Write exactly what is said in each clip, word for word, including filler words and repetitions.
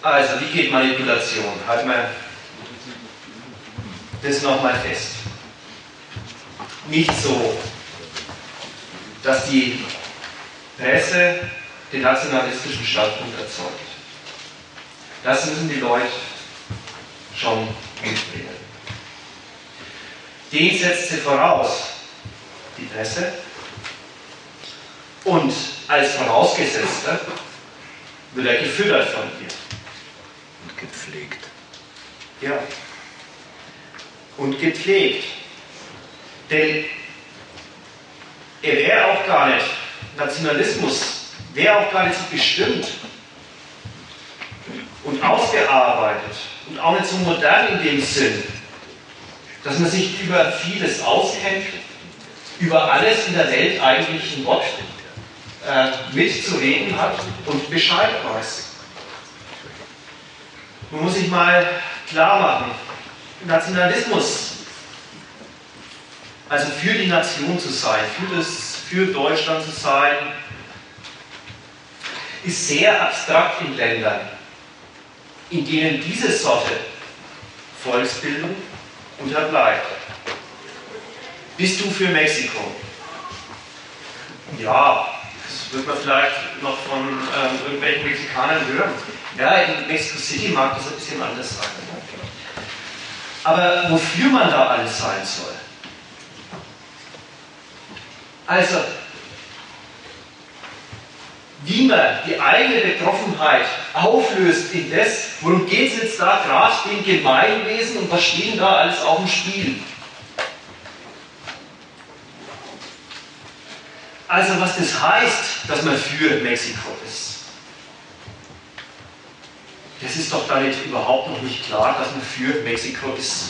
Also, wie geht Manipulation? Halten wir das nochmal fest. Nicht so, dass die Presse den nationalistischen Standpunkt erzeugt. Das müssen die Leute schon mitbringen. Den setzt sie voraus, die Presse. Und als Vorausgesetzter wird er gefüttert von ihr. Und gepflegt. Ja. Und gepflegt. Denn er wäre auch gar nicht, Nationalismus wäre auch gar nicht so bestimmt und ausgearbeitet und auch nicht so modern in dem Sinn, dass man sich über vieles auskennt, über alles in der Welt eigentlich ein Wort äh, mitzureden hat und Bescheid weiß. Man muss sich mal klar machen, Nationalismus, also für die Nation zu sein, für, das, für Deutschland zu sein, ist sehr abstrakt in Ländern, in denen diese Sorte Volksbildung unterbleibt. Bist du für Mexiko? Ja, das wird man vielleicht noch von ähm, irgendwelchen Mexikanern hören. Ja, in Mexico City mag das ein bisschen anders sein. Aber wofür man da alles sein soll? Also, wie man die eigene Betroffenheit auflöst in das, worum geht es jetzt da gerade dem Gemeinwesen und was steht denn da alles auf dem Spiel? Also was das heißt, dass man für Mexiko ist, das ist doch da nicht überhaupt noch nicht klar, dass man für Mexiko ist.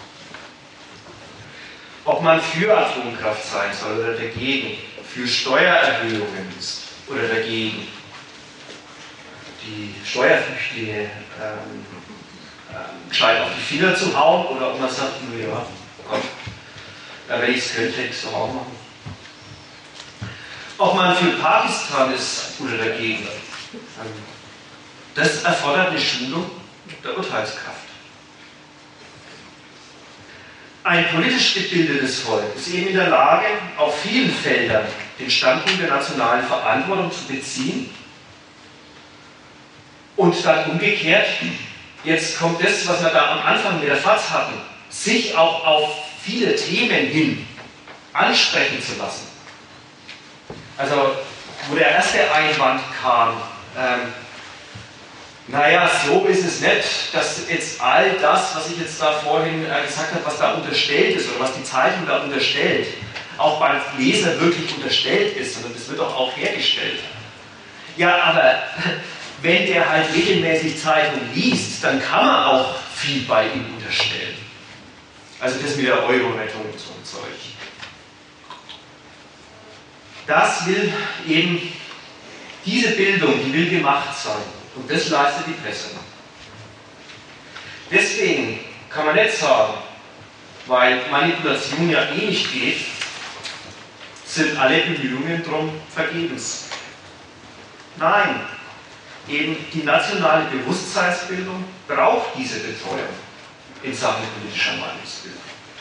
Ob man für Atomkraft sein soll oder dagegen, für Steuererhöhungen ist oder dagegen, die Steuerflüchtlinge ähm, ähm, gescheit auf die Finger zu hauen, oder ob man sagt, naja, Gott, wenn ich es könnte, hätte ich es doch auch machen. Ob man für Pakistan ist oder dagegen, das erfordert eine Schulung der Urteilskraft. Ein politisch gebildetes Volk ist eben in der Lage, auf vielen Feldern den Standpunkt der nationalen Verantwortung zu beziehen und dann umgekehrt, jetzt kommt das, was wir da am Anfang mit der F A Z hatten, sich auch auf viele Themen hin ansprechen zu lassen. Also, wo der erste Einwand kam, ähm, naja, so ist es nicht, dass jetzt all das, was ich jetzt da vorhin äh, gesagt habe, was da unterstellt ist oder was die Zeitung da unterstellt, auch beim Leser wirklich unterstellt ist, sondern das wird doch auch hergestellt. Ja, aber wenn der halt regelmäßig Zeitung liest, dann kann man auch viel bei ihm unterstellen. Also das mit der Euro-Rettung und so ein Zeug. Das will eben, diese Bildung, die will gemacht sein. Und das leistet die Presse. Deswegen kann man nicht sagen, weil Manipulation ja eh nicht geht, sind alle Bemühungen drum vergebens. Nein, eben die nationale Bewusstseinsbildung braucht diese Betreuung in Sachen politischer Meinungsbildung.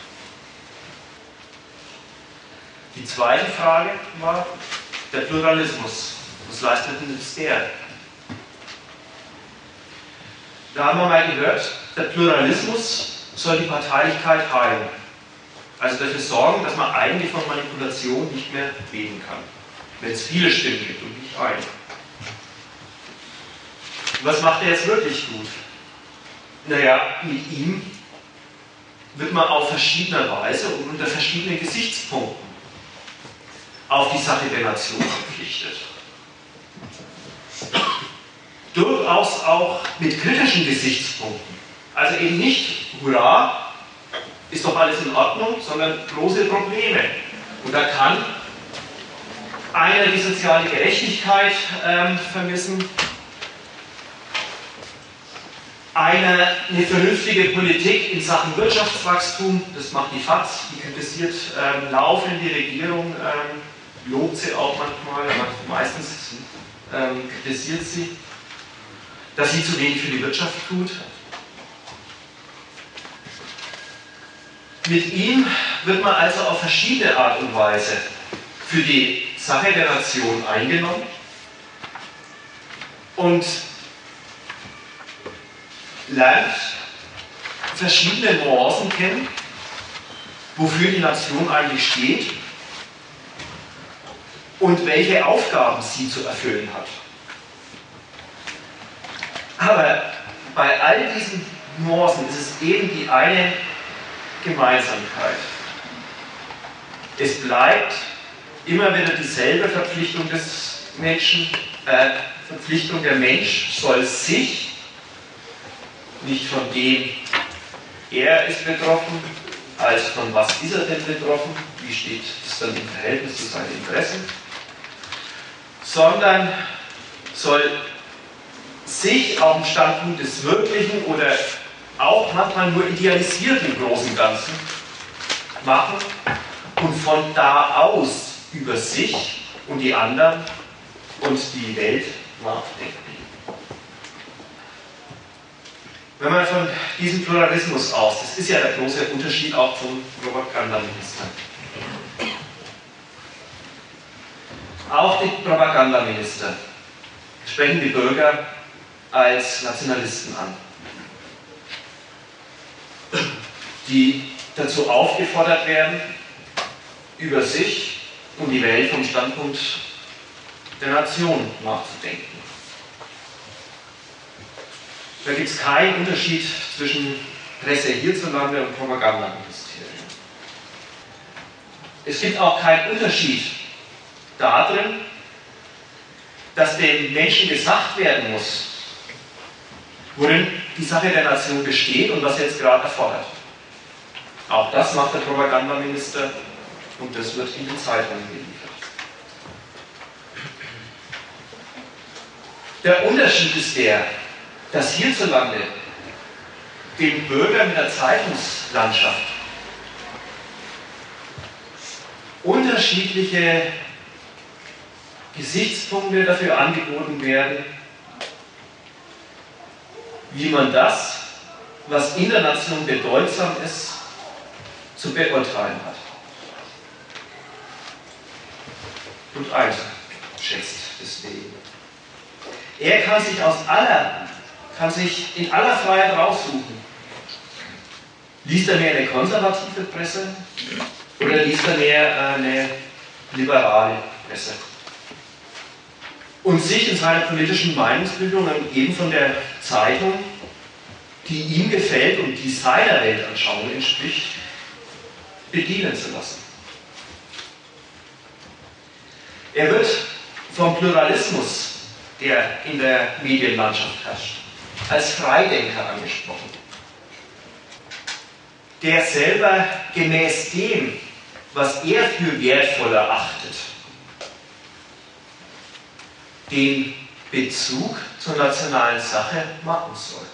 Die zweite Frage war der Pluralismus. Was leistet denn jetzt der? Da haben wir mal gehört, der Pluralismus soll die Parteilichkeit heilen. Also dafür sorgen, dass man eigentlich von Manipulation nicht mehr reden kann. Wenn es viele Stimmen gibt und nicht eine. Was macht er jetzt wirklich gut? Naja, mit ihm wird man auf verschiedene Weise und unter verschiedenen Gesichtspunkten auf die Sache der Nation verpflichtet. Durchaus auch mit kritischen Gesichtspunkten. Also eben nicht, hurra, ist doch alles in Ordnung, sondern große Probleme. Und da kann einer die soziale Gerechtigkeit ähm, vermissen, einer eine vernünftige Politik in Sachen Wirtschaftswachstum, das macht die F A Z, die kritisiert ähm, laufend die Regierung, ähm, lobt sie auch manchmal, aber meistens ähm, kritisiert sie. dass sie zu wenig für die Wirtschaft tut. Mit ihm wird man also auf verschiedene Art und Weise für die Sache der Nation eingenommen und lernt verschiedene Nuancen kennen, wofür die Nation eigentlich steht und welche Aufgaben sie zu erfüllen hat. Aber bei all diesen Nuancen ist es eben die eine Gemeinsamkeit. Es bleibt immer wieder dieselbe Verpflichtung des Menschen, äh, Verpflichtung, der Mensch soll sich, nicht von dem er ist betroffen, als von was ist er denn betroffen, wie steht es dann im Verhältnis zu seinen Interessen, sondern soll sich auf dem Standpunkt des wirklichen oder auch manchmal nur idealisierten großen Ganzen machen und von da aus über sich und die anderen und die Welt nachdenken. Wenn man von diesem Pluralismus aus, das ist ja der große Unterschied auch zum Propagandaminister. Auch die Propagandaminister sprechen die Bürger als Nationalisten an, die dazu aufgefordert werden, über sich und die Welt vom Standpunkt der Nation nachzudenken. Da gibt es keinen Unterschied zwischen Presse hierzulande und Propagandaministerium. Es gibt auch keinen Unterschied darin, dass den Menschen gesagt werden muss, worin die Sache der Nation besteht und was er jetzt gerade erfordert. Auch das macht der Propagandaminister und das wird in den Zeitungen geliefert. Der Unterschied ist der, dass hierzulande dem Bürger mit der Zeitungslandschaft unterschiedliche Gesichtspunkte dafür angeboten werden, wie man das, was in der Nation bedeutsam ist, zu beurteilen hat und einschätzt deswegen. Er kann sich aus aller, kann sich in aller Freiheit raussuchen. Liest er mehr eine konservative Presse oder liest er mehr eine liberale Presse? Und sich in seiner politischen Meinungsbildung eben von der Zeitung, die ihm gefällt und die seiner Weltanschauung entspricht, bedienen zu lassen. Er wird vom Pluralismus, der in der Medienlandschaft herrscht, als Freidenker angesprochen, der selber gemäß dem, was er für wertvoll erachtet, den Bezug zur nationalen Sache machen soll.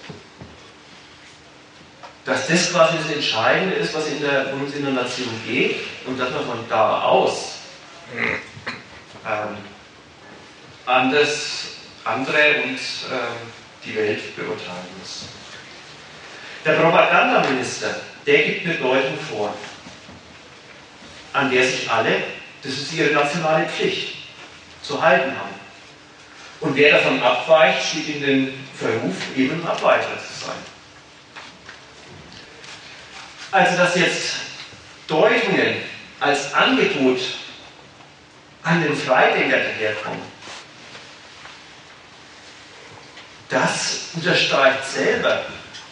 Dass das quasi das Entscheidende ist, was in der, worum es in der Nation geht, und dass man von da aus ähm, anders, andere und ähm, die Welt beurteilen muss. Der Propagandaminister, der gibt eine Deutung vor, an der sich alle, das ist ihre nationale Pflicht, zu halten haben. Und wer davon abweicht, steht in den Verruf, eben ein Abweicher zu sein. Also, dass jetzt Deutungen als Angebot an den Freidenker daherkommen, das unterstreicht selber,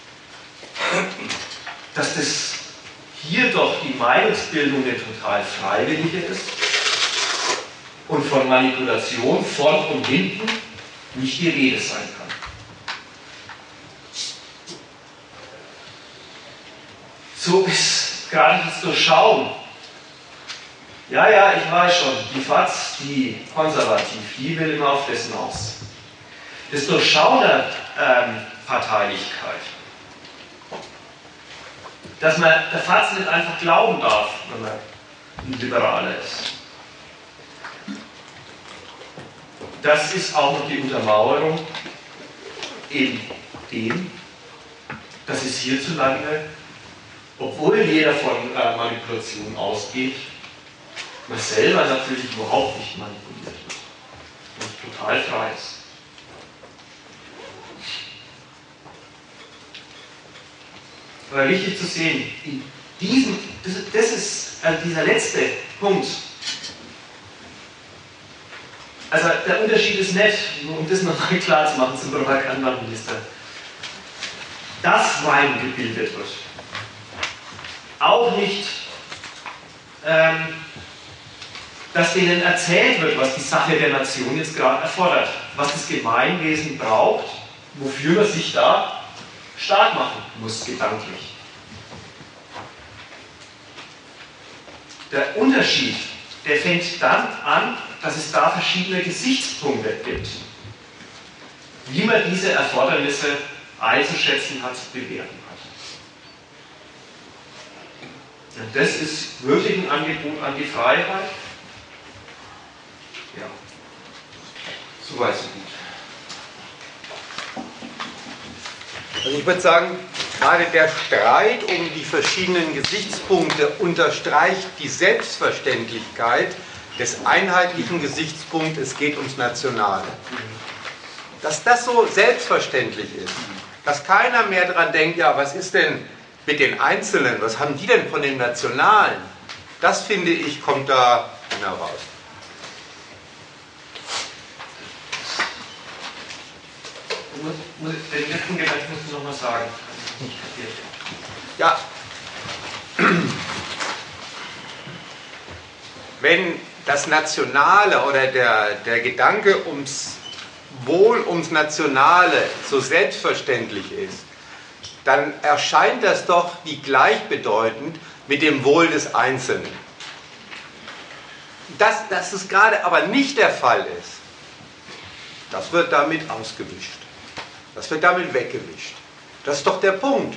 dass das hier doch die Meinungsbildung eine total freiwillige ist und von Manipulation vorn und hinten nicht die Rede sein kann. So ist gerade das Durchschauen. Ja, ja, ich weiß schon, die F A Z, die konservativ, die will immer auf dessen aus. Das Durchschauen der ähm, Parteilichkeit, dass man der F A Z nicht einfach glauben darf, wenn man ein Liberaler ist. Das ist auch noch die Untermauerung eben dem, dass es hierzulande, obwohl jeder von äh, Manipulation ausgeht, man selber natürlich überhaupt nicht manipuliert wird und total frei ist. Aber wichtig zu sehen, in diesem, das, das ist äh, dieser letzte Punkt. Also der Unterschied ist nicht, um das nochmal klar zu machen zum Propagandaminister, dass Wein gebildet wird. Auch nicht, ähm, dass denen erzählt wird, was die Sache der Nation jetzt gerade erfordert, was das Gemeinwesen braucht, wofür man sich da stark machen muss, gedanklich. Der Unterschied, der fängt dann an, dass es da verschiedene Gesichtspunkte gibt, wie man diese Erfordernisse einzuschätzen hat, zu bewerten hat. Und das ist wirklich ein Angebot an die Freiheit. Ja, soweit so gut. Also ich würde sagen, gerade der Streit um die verschiedenen Gesichtspunkte unterstreicht die Selbstverständlichkeit des einheitlichen Gesichtspunkts, es geht ums Nationale. Dass das so selbstverständlich ist, dass keiner mehr daran denkt, ja, was ist denn mit den Einzelnen, was haben die denn von den Nationalen? Das, finde ich, kommt da heraus. Den letzten Gedanken musst du noch mal sagen. Ja. Wenn das Nationale oder der, der Gedanke ums Wohl, ums Nationale so selbstverständlich ist, dann erscheint das doch wie gleichbedeutend mit dem Wohl des Einzelnen. Dass, dass es gerade aber nicht der Fall ist, das wird damit ausgewischt. Das wird damit weggewischt. Das ist doch der Punkt.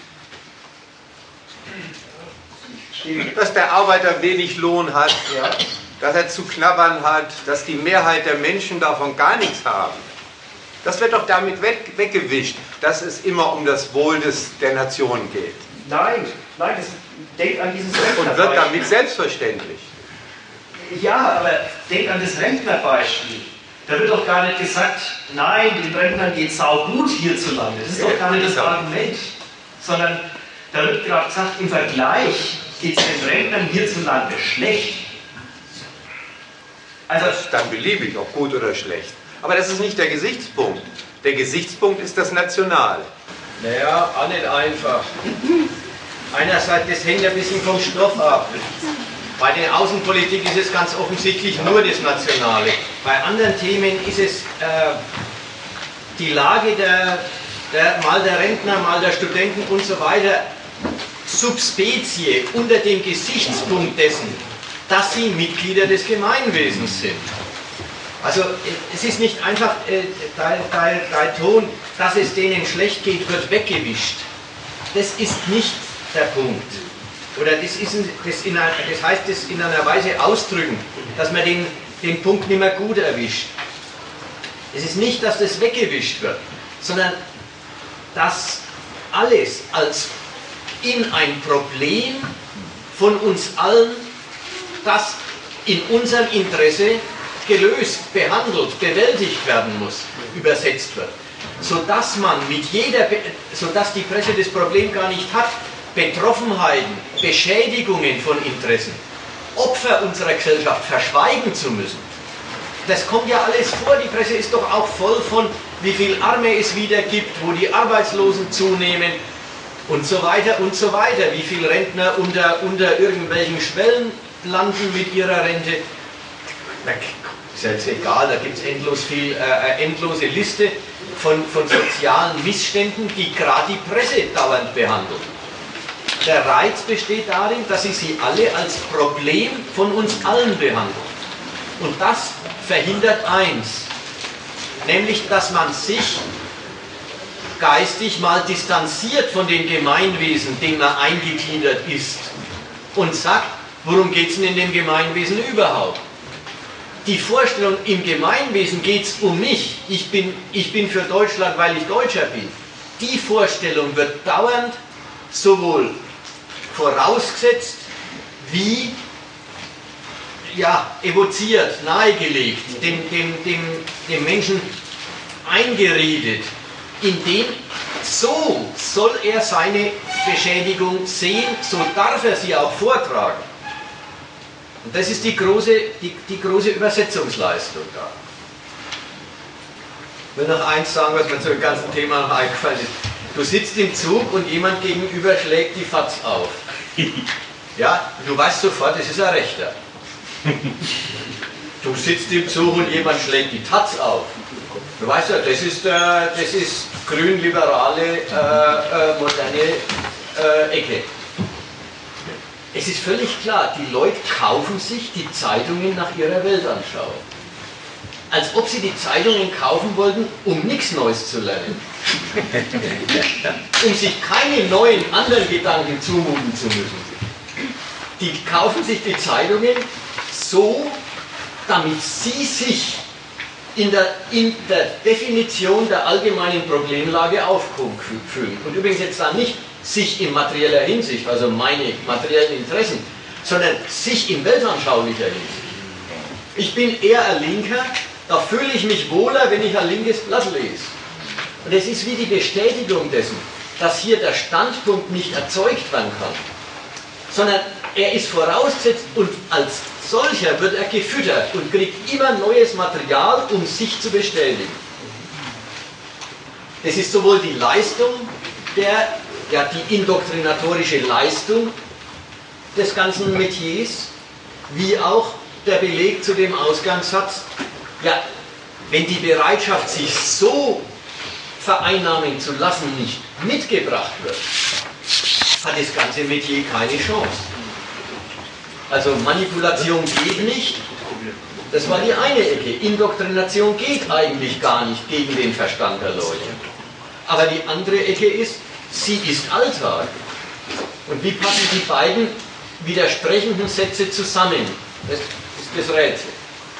Dass der Arbeiter wenig Lohn hat, ja, dass er zu knabbern hat, dass die Mehrheit der Menschen davon gar nichts haben. Das wird doch damit weg, weggewischt, dass es immer um das Wohl des, der Nation geht. Nein, nein, das denkt an dieses Rentnerbeispiel. Und wird damit selbstverständlich. Ja, aber denkt an das Rentnerbeispiel. Da wird doch gar nicht gesagt, nein, den Rentnern geht es saugut hierzulande. Das ist doch gar nicht das Argument. Sondern da wird gerade gesagt, im Vergleich geht es den Rentnern hierzulande schlecht. Also, das ist dann beliebig, ob gut oder schlecht. Aber das ist nicht der Gesichtspunkt. Der Gesichtspunkt ist das Nationale. Naja, auch nicht einfach. Einerseits, das hängt ein bisschen vom Stoff ab. Bei der Außenpolitik ist es ganz offensichtlich nur das Nationale. Bei anderen Themen ist es äh, die Lage der, der, mal der Rentner, mal der Studenten und so weiter, Subspezie unter dem Gesichtspunkt dessen, dass sie Mitglieder des Gemeinwesens sind. Also es ist nicht einfach, äh, dein, dein, dein Ton, dass es denen schlecht geht, wird weggewischt. Das ist nicht der Punkt. Oder das, ist ein, das, in einer, das heißt, das in einer Weise ausdrücken, dass man den, den Punkt nicht mehr gut erwischt. Es ist nicht, dass das weggewischt wird, sondern dass alles als in ein Problem von uns allen, das in unserem Interesse gelöst, behandelt, bewältigt werden muss, übersetzt wird. Sodass man mit jeder, sodass die Presse das Problem gar nicht hat, Betroffenheiten, Beschädigungen von Interessen, Opfer unserer Gesellschaft verschweigen zu müssen. Das kommt ja alles vor, die Presse ist doch auch voll von, wie viel Arme es wieder gibt, wo die Arbeitslosen zunehmen und so weiter und so weiter, wie viele Rentner unter, unter irgendwelchen Schwellen landen mit ihrer Rente. Ist ja jetzt egal, da gibt es endlos viel, äh, endlose Liste von, von sozialen Missständen, die gerade die Presse dauernd behandelt. Der Reiz besteht darin, dass sie sie alle als Problem von uns allen behandelt. Und das verhindert eins, nämlich dass man sich geistig mal distanziert von dem Gemeinwesen, dem man eingegliedert ist, und sagt, worum geht es denn in dem Gemeinwesen überhaupt? die Vorstellung, im Gemeinwesen geht es um mich, ich bin, ich bin für Deutschland, weil ich Deutscher bin, die Vorstellung wird dauernd sowohl vorausgesetzt wie ja, evoziert, nahegelegt, dem, dem, dem, dem Menschen eingeredet, indem so soll er seine Beschädigung sehen, so darf er sie auch vortragen. Und das ist die große, die, die große Übersetzungsleistung da. Ich will noch eins sagen, was mir zu dem ganzen Thema noch eingefallen ist. Du sitzt im Zug und jemand gegenüber schlägt die Fatz auf. Ja, du weißt sofort, es ist ein Rechter. Du sitzt im Zug und jemand schlägt die Taz auf. Du weißt ja, das ist, äh, das ist grün-liberale, äh, äh, moderne äh, Ecke. Es ist völlig klar, die Leute kaufen sich die Zeitungen nach ihrer Weltanschauung. Als ob sie die Zeitungen kaufen wollten, um nichts Neues zu lernen. Um sich keine neuen anderen Gedanken zumuten zu müssen. Die kaufen sich die Zeitungen so, damit sie sich in der, in der Definition der allgemeinen Problemlage aufgehoben fühlen. Und übrigens jetzt dann nicht sich in materieller Hinsicht, also meine materiellen Interessen, sondern sich in weltanschaulicher Hinsicht. Ich bin eher ein Linker, da fühle ich mich wohler, wenn ich ein linkes Blatt lese. Und es ist wie die Bestätigung dessen, dass hier der Standpunkt nicht erzeugt werden kann, sondern er ist vorausgesetzt und als solcher wird er gefüttert und kriegt immer neues Material, um sich zu bestätigen. Das ist sowohl die Leistung, der, ja, die indoktrinatorische Leistung des ganzen Metiers, wie auch der Beleg zu dem Ausgangssatz, ja, wenn die Bereitschaft, sich so vereinnahmen zu lassen, nicht mitgebracht wird, hat das ganze Metier keine Chance. Also Manipulation geht nicht, das war die eine Ecke. Indoktrination geht eigentlich gar nicht gegen den Verstand der Leute. Aber die andere Ecke ist, sie ist Alltag. Und wie passen die beiden widersprechenden Sätze zusammen? Das ist das Rätsel.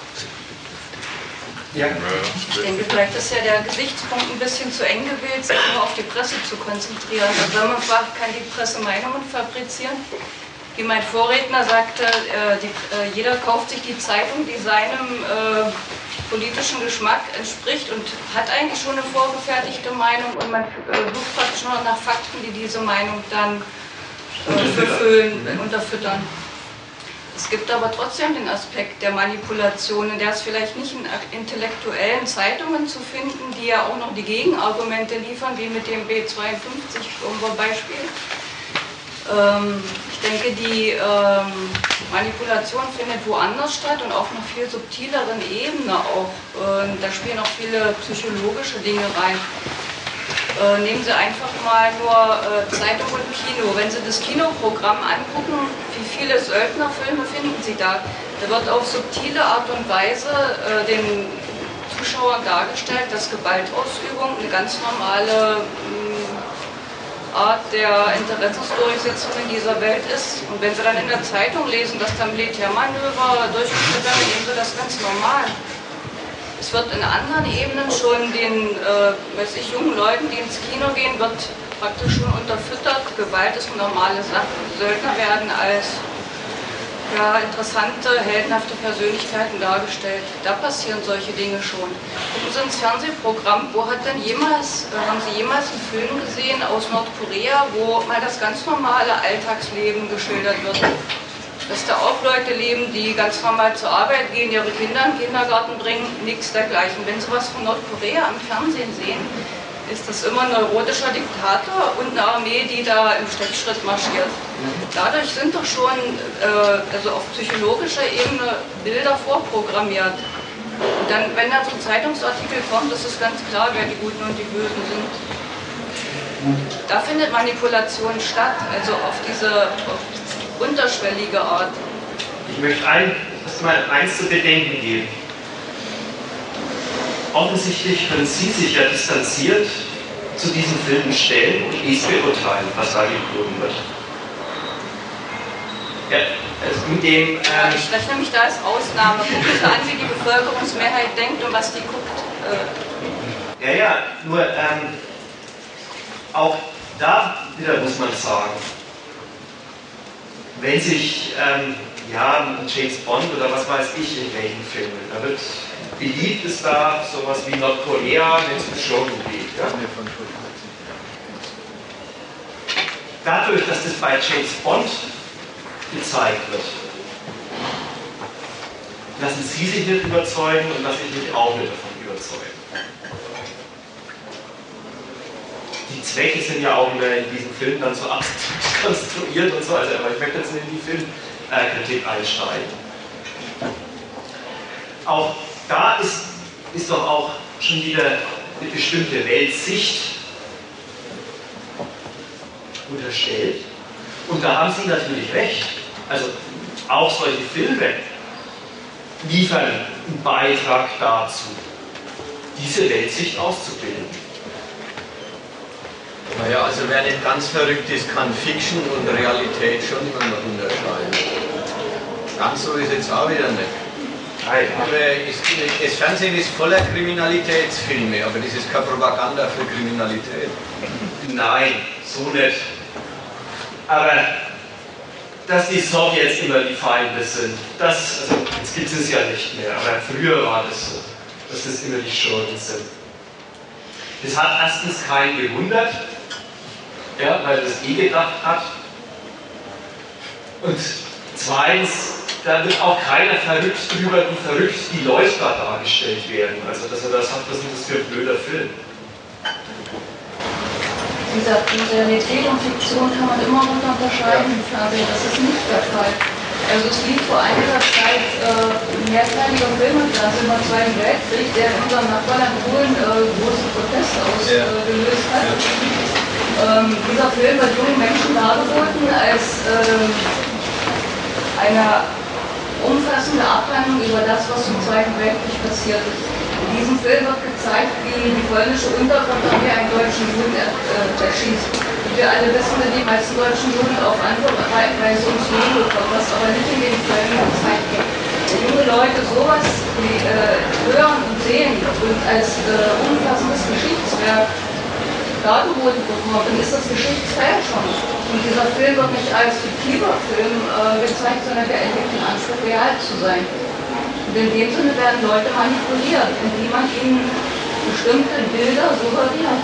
Ja. Ich denke, vielleicht ist ja der Gesichtspunkt ein bisschen zu eng gewählt, sich nur auf die Presse zu konzentrieren. Also wenn man fragt, kann die Presse Meinungen fabrizieren? Wie mein Vorredner sagte, äh, die, äh, jeder kauft sich die Zeitung, die seinem äh, politischen Geschmack entspricht und hat eigentlich schon eine vorgefertigte Meinung und man äh, sucht praktisch nur nach Fakten, die diese Meinung dann äh, verfüllen, unterfüttern. Es gibt aber trotzdem den Aspekt der Manipulation, in der es vielleicht nicht in intellektuellen Zeitungen zu finden, die ja auch noch die Gegenargumente liefern, wie mit dem B zweiundfünfzig Beispiel. Ähm, ich denke, die ähm, Manipulation findet woanders statt und auf einer viel subtileren Ebene auch. Äh, da spielen auch viele psychologische Dinge rein. Äh, nehmen Sie einfach mal nur äh, Zeitung und Kino. Wenn Sie das Kinoprogramm angucken, wie viele Söldnerfilme finden Sie da? Da wird auf subtile Art und Weise äh, den Zuschauern dargestellt, dass Gewaltausübung eine ganz normale mh, Art der Interessensdurchsetzung in dieser Welt ist. Und wenn Sie dann in der Zeitung lesen, dass da Militärmanöver durchgeführt werden, nehmen Sie das ganz normal. Es wird in anderen Ebenen schon den äh, weiß ich, jungen Leuten, die ins Kino gehen, wird praktisch schon unterfüttert. Gewalt ist eine normale Sache. Söldner werden als ja, interessante, heldenhafte Persönlichkeiten dargestellt. Da passieren solche Dinge schon. Gucken Sie ins Fernsehprogramm, wo hat denn jemals, äh, haben Sie jemals einen Film gesehen aus Nordkorea, wo mal das ganz normale Alltagsleben geschildert wird? Dass da auch Leute leben, die ganz normal zur Arbeit gehen, ihre Kinder in den Kindergarten bringen, nichts dergleichen. Wenn Sie was von Nordkorea am Fernsehen sehen, ist das immer ein neurotischer Diktator und eine Armee, die da im Steppschritt marschiert. Dadurch sind doch schon äh, also auf psychologischer Ebene Bilder vorprogrammiert. Und dann, wenn dann so ein Zeitungsartikel kommt, ist es ganz klar, wer die Guten und die Bösen sind. Da findet Manipulation statt, also auf diese auf unterschwellige Art. Ich möchte ein, erstmal eins zu bedenken geben. Offensichtlich können Sie sich ja distanziert zu diesen Filmen stellen und dies beurteilen, was da geboten wird. Ja, Also in dem, ähm, ja, ich rechne mich da als Ausnahme. Gucken Sie an, wie die Bevölkerungsmehrheit denkt und was die guckt. Äh. Ja, ja, nur ähm, auch da wieder muss man sagen, wenn sich ähm, ja, James Bond oder was weiß ich in welchen Filmen, da wird beliebt ist da sowas wie Nordkorea, wenn es um Shogun geht. Ja? Dadurch, dass das bei James Bond gezeigt wird, lassen Sie sich nicht überzeugen und lasse ich mich auch nicht davon überzeugen. Die Zwecke sind ja auch in diesem Film dann so abstrakt konstruiert und so, also, aber ich möchte jetzt nicht in die Filmkritik einsteigen. Auch da ist, ist doch auch schon wieder eine bestimmte Weltsicht unterstellt. Und da haben Sie natürlich recht. Also auch solche Filme liefern einen Beitrag dazu, diese Weltsicht auszubilden. Naja, also wer nicht ganz verrückt ist, kann Fiction und Realität schon immer noch unterscheiden. Ganz so ist jetzt auch wieder nicht. Das Fernsehen ist voller Kriminalitätsfilme, aber das ist keine Propaganda für Kriminalität. Nein, so nicht. Aber dass die Sowjets immer die Feinde sind, das, also jetzt gibt es ja nicht mehr, aber früher war das so, dass das immer die Schurken sind. Das hat erstens keinen gewundert, ja, weil das eh gedacht hat. Und zweitens, da wird auch keiner verrückt drüber, wie verrückt die Leute da dargestellt werden. Also, dass er da sagt, was ist das für ein blöder Film? Wie gesagt, Realität und Fiktion kann man immer noch unterscheiden im Fernsehen. Das ist nicht der Fall. Also es lief vor einiger Zeit äh, ein mehrteiliger Film im Fernsehen beim Zweiten Weltkrieg, der in unserem Nachbarland Polen äh, große Proteste ausgelöst äh, hat. Ja. Ähm, dieser Film wird jungen Menschen dargeboten als äh, eine umfassende Abhandlung über das, was im Zweiten Weltkrieg passiert ist. In diesem Film wird gezeigt, wie die polnische Unterkompanie einen deutschen Juden er, äh, erschießt. Und wir alle wissen, die meisten deutschen Juden auf andere Weise ums Leben gekommen, was aber nicht in den Filmen gezeigt wird. Wenn junge Leute sowas die, äh, hören und sehen und als äh, umfassendes Geschichtswerk dargeboten bekommen, dann ist das Geschichtsfälschung. Und dieser Film wird nicht als fiktiver Film äh, gezeigt, sondern der erhebt den Anspruch, real zu sein. Und in dem Sinne werden Leute manipuliert, indem man ihnen bestimmte Bilder suggeriert.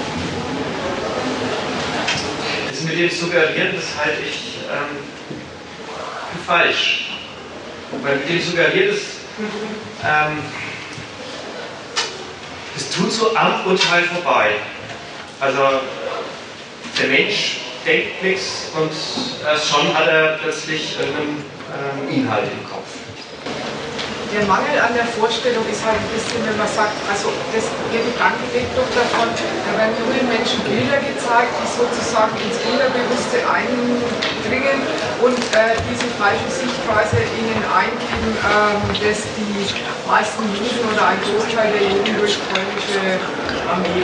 Das mit dem Suggerieren, das halte ich ähm, für falsch. Weil mit dem Suggerieren, das, ähm, das tut so am Urteil vorbei. Also der Mensch denkt nichts und erst schon hat er plötzlich einen ähm, Inhalt im Kopf. Der Mangel an der Vorstellung ist halt ein bisschen, wenn man sagt, also das, der Gedanke lebt doch davon, da werden jungen Menschen Bilder gezeigt, die sozusagen ins Unterbewusste eindringen und äh, diese falsche Sichtweise ihnen eingeben, ähm, dass die meisten Juden oder ein Großteil der Juden durch polnische Armee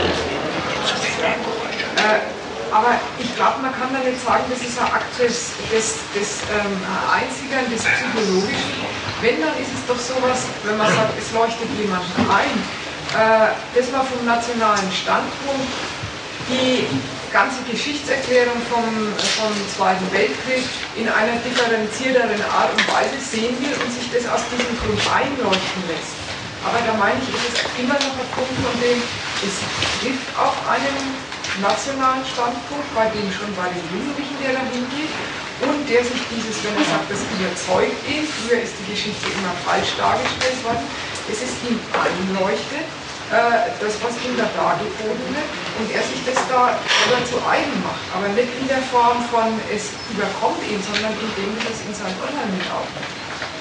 äh, aber ich glaube, man kann da nicht sagen, das ist ein Akt des, des, des ähm, Einzigern, des Psychologischen. Wenn, dann ist es doch sowas, wenn man sagt, es leuchtet jemand ein, äh, dass man vom nationalen Standpunkt die ganze Geschichtserklärung vom, vom Zweiten Weltkrieg in einer differenzierteren Art und Weise sehen will und sich das aus diesem Grund einleuchten lässt. Aber da meine ich, ist es immer noch ein Punkt, von dem es trifft auf einen nationalen Standpunkt, bei dem schon bei den Jugendlichen, der dahin geht, und der sich dieses, wenn er sagt, das überzeugt ihn, früher ist die Geschichte immer falsch dargestellt worden, es ist ihm einleuchtet, äh, das, was ihm da dargeboten wird, und er sich das da selber zu eigen macht, aber nicht in der Form von, es überkommt ihn, sondern indem er das in sein Online mit aufnimmt.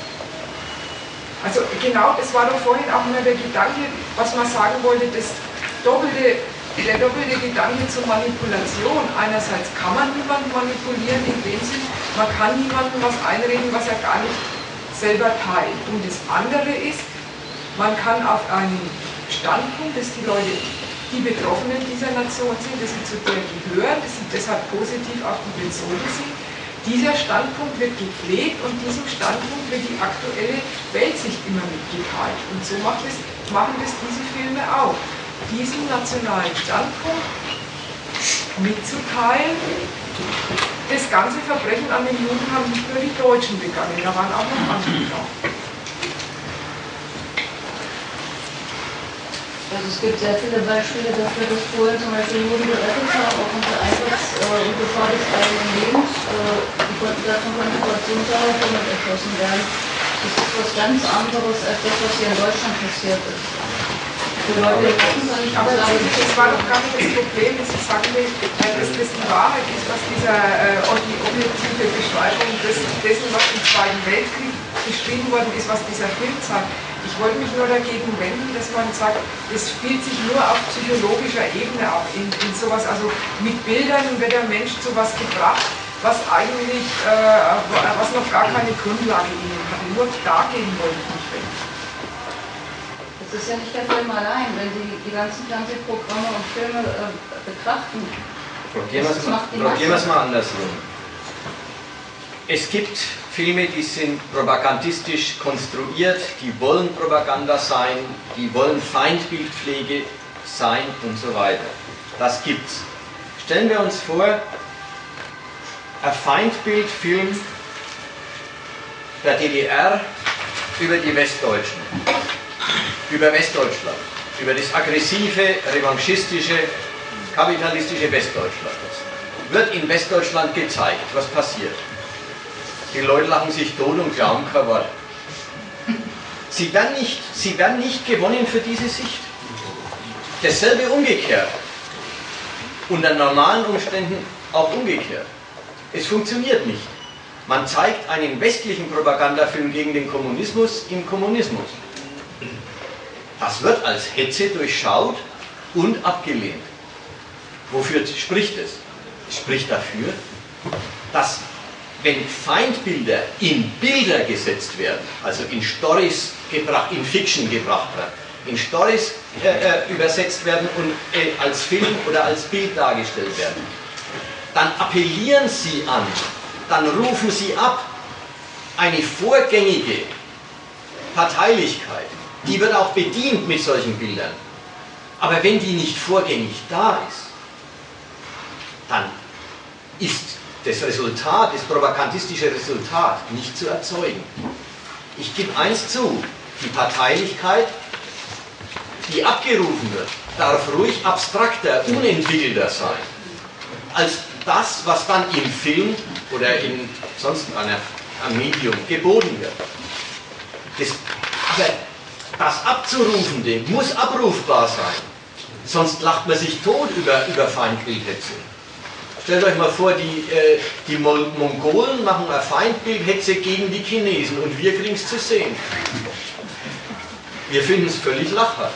Also genau, das war doch vorhin auch immer der Gedanke, was man sagen wollte, das doppelte Der doppelte Gedanke zur Manipulation. Einerseits kann man niemanden manipulieren, in dem Sinn, man kann niemandem was einreden, was er gar nicht selber teilt. Und das andere ist, man kann auf einen Standpunkt, dass die Leute, die Betroffenen dieser Nation sind, dass sie zu der gehören, dass sie deshalb positiv auf die bezogen sind, Dieser Standpunkt wird gepflegt und diesem Standpunkt wird die aktuelle Weltsicht immer mitgeteilt. Und so macht es, machen das diese Filme auch. Diesen nationalen Standpunkt mitzuteilen. Das ganze Verbrechen an den Juden haben nicht nur die Deutschen begangen, da waren auch noch andere da. Also es gibt sehr viele Beispiele dafür, dass Polen zum Beispiel Juden gerettet haben, auch unter Einsatz äh, und Gefahr des eigenen Lebens. Äh, die konnten da von Konzentrationslager mit erschossen werden. Das ist was ganz anderes als das, was hier in Deutschland passiert ist. Die Leute wissen es nicht, aber das, das war doch gar nicht das Problem, dass ich sagen will, dass das die Wahrheit ist, was dieser äh, die objektive Beschreibung des, dessen, was im Zweiten Weltkrieg beschrieben worden ist, was dieser Film sagt. Ich wollte mich nur dagegen wenden, dass man sagt, es spielt sich nur auf psychologischer Ebene ab, in, in sowas, also mit Bildern wird der Mensch zu was gebracht, was eigentlich, äh, was noch gar keine Grundlage in ihm hatte. Nur dagegen wollte ich mich wenden. Das ist ja nicht der Film allein, wenn Sie die ganzen Fernsehprogramme und Filme äh, betrachten. Probieren wir es mal andersrum. Es gibt Filme, die sind propagandistisch konstruiert, die wollen Propaganda sein, die wollen Feindbildpflege sein und so weiter. Das gibt's. Stellen wir uns vor, ein Feindbildfilm der D D R über die Westdeutschen, über Westdeutschland, über das aggressive, revanchistische, kapitalistische Westdeutschland. Wird in Westdeutschland gezeigt, was passiert. Die Leute lachen sich tot und glauben kein Wort. Sie werden nicht, sie werden nicht gewonnen für diese Sicht. Dasselbe umgekehrt. Unter normalen Umständen auch umgekehrt. Es funktioniert nicht. Man zeigt einen westlichen Propagandafilm gegen den Kommunismus im Kommunismus. Das wird als Hetze durchschaut und abgelehnt. Wofür spricht es? Es spricht dafür, dass wenn Feindbilder in Bilder gesetzt werden, also in Stories gebracht, in Fiction gebracht werden, in Stories äh, äh, übersetzt werden und äh, als Film oder als Bild dargestellt werden, dann appellieren sie an, dann rufen sie ab, eine vorgängige Parteilichkeit, die wird auch bedient mit solchen Bildern. Aber wenn die nicht vorgängig da ist, dann ist das Resultat, das propagandistische Resultat nicht zu erzeugen. Ich gebe eins zu, die Parteilichkeit, die abgerufen wird, darf ruhig abstrakter, unentwickelter sein, als das, was dann im Film oder in sonst einer, einem Medium geboten wird. Das, aber das Abzurufende muss abrufbar sein, sonst lacht man sich tot über, über Feindbildhetze. Stellt euch mal vor, die, äh, die Mongolen machen eine Feindbildhetze gegen die Chinesen und wir kriegen es zu sehen. Wir finden es völlig lachhaft.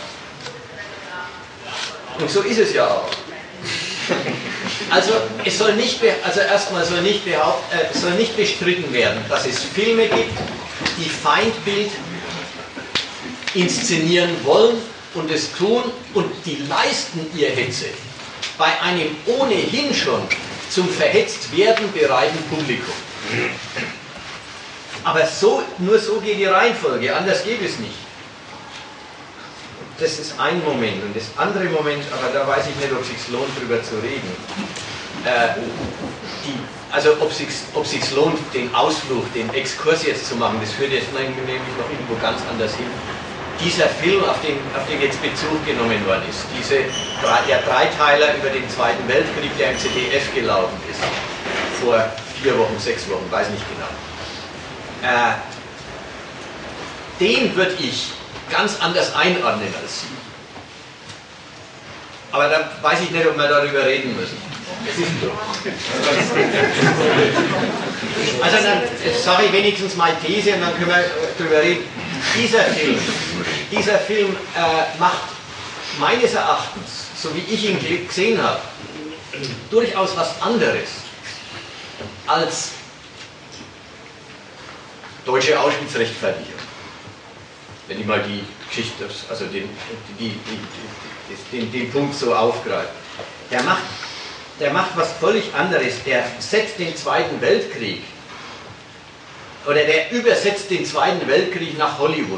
Und so ist es ja auch. Also, es soll nicht, also erstmal soll nicht, behaupt, äh, soll nicht bestritten werden, dass es Filme gibt, die Feindbild inszenieren wollen und es tun und die leisten ihr Hetze bei einem ohnehin schon zum Verhetztwerden bereiten Publikum. Aber so, nur so geht die Reihenfolge, anders geht es nicht. Das ist ein Moment. Und das andere Moment, aber da weiß ich nicht, ob es sich lohnt, darüber zu reden. Äh, die, also ob es sich ob sich's lohnt, den Ausflug, den Exkurs jetzt zu machen, das führt jetzt nämlich noch irgendwo ganz anders hin. Dieser Film, auf den, auf den jetzt Bezug genommen worden ist, diese, der Dreiteiler über den Zweiten Weltkrieg, der im Z D F gelaufen ist, vor vier Wochen, sechs Wochen, weiß nicht genau, äh, den würde ich ganz anders einordnen als Sie. Aber da weiß ich nicht, ob wir darüber reden müssen. Es ist so. Also dann sage ich wenigstens meine These und dann können wir darüber reden. Dieser Film, dieser Film äh, macht meines Erachtens, so wie ich ihn gesehen habe, durchaus was anderes als deutsche Auschwitz-Rechtfertigung. Wenn ich mal die Geschichte, also den, die, die, die, den, den Punkt so aufgreife. Der macht der macht was völlig anderes. Der setzt den Zweiten Weltkrieg, oder der übersetzt den Zweiten Weltkrieg nach Hollywood.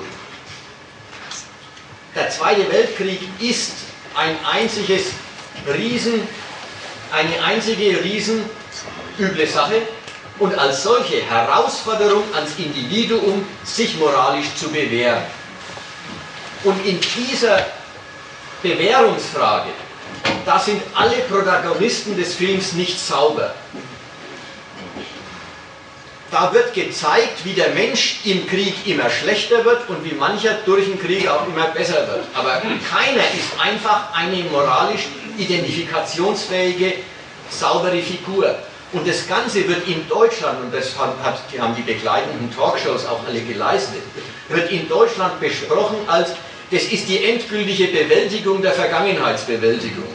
Der Zweite Weltkrieg ist ein einziges Riesen, eine einzige riesen üble Sache und als solche Herausforderung ans Individuum, sich moralisch zu bewähren. Und in dieser Bewährungsfrage, da sind alle Protagonisten des Films nicht sauber. Da wird gezeigt, wie der Mensch im Krieg immer schlechter wird und wie mancher durch den Krieg auch immer besser wird. Aber keiner ist einfach eine moralisch identifikationsfähige, saubere Figur. Und das Ganze wird in Deutschland, und das hat, hat, die haben die begleitenden Talkshows auch alle geleistet, wird in Deutschland besprochen als, das ist die endgültige Bewältigung der Vergangenheitsbewältigung.